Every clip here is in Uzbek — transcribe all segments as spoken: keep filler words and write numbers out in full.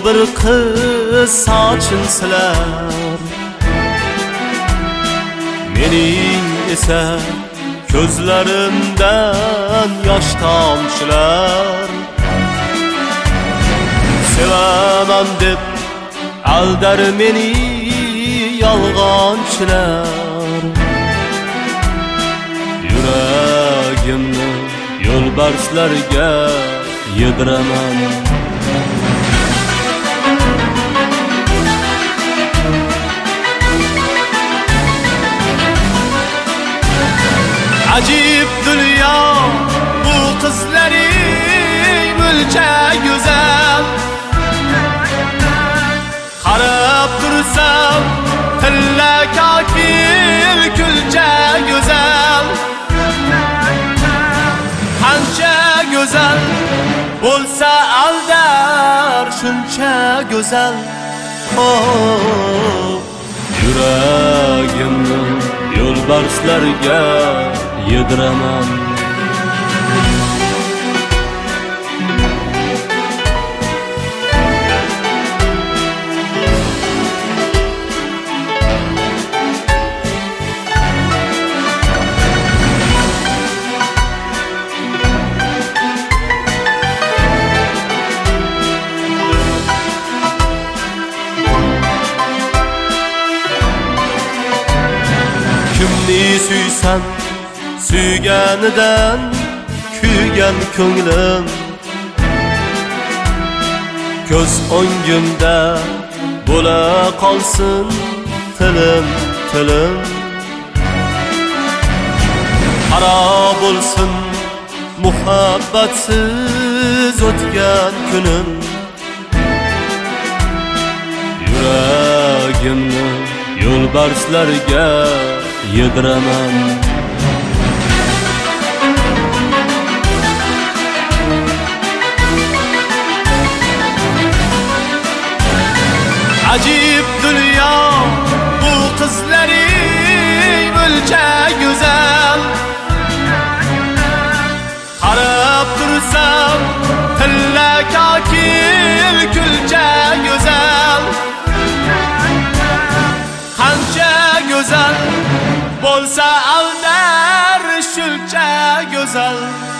bir qiz sochini silar, mening esa ko'zlarimdan yosh tomchilar. Sevaman deb aldar meni yolg'onchilar. Yuragimni yo'lbarslarga yediraman. Acib dünya bu qizlaring mulcha go'zal. Qarab tursam tilla kokil kulcha go'zal. Qancha go'zal bo'lsa aldar shuncha go'zal. Oh, yuragimni yo'lbarslarga yediraman. Kimni suysan suyganidan kuygan ko'nglim, ko'z o'ngimda bo'la qolsin tilim tilim. Qaro bo'lsin muhabbatsiz o'tgan kunim. Yuragimni yo'lbarslarga yediraman. Acib dünya bu qizlaring mulcha go'zal. Qarab tursam tilla kokil kulcha go'zal. Qancha go'zal bo'lsa aldar shuncha go'zal.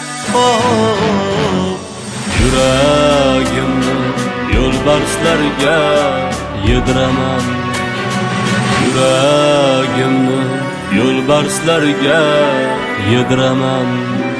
Oh, yuragimni yo'lbarslarga yediraman. Yuragimni yo'lbarslarga yediraman.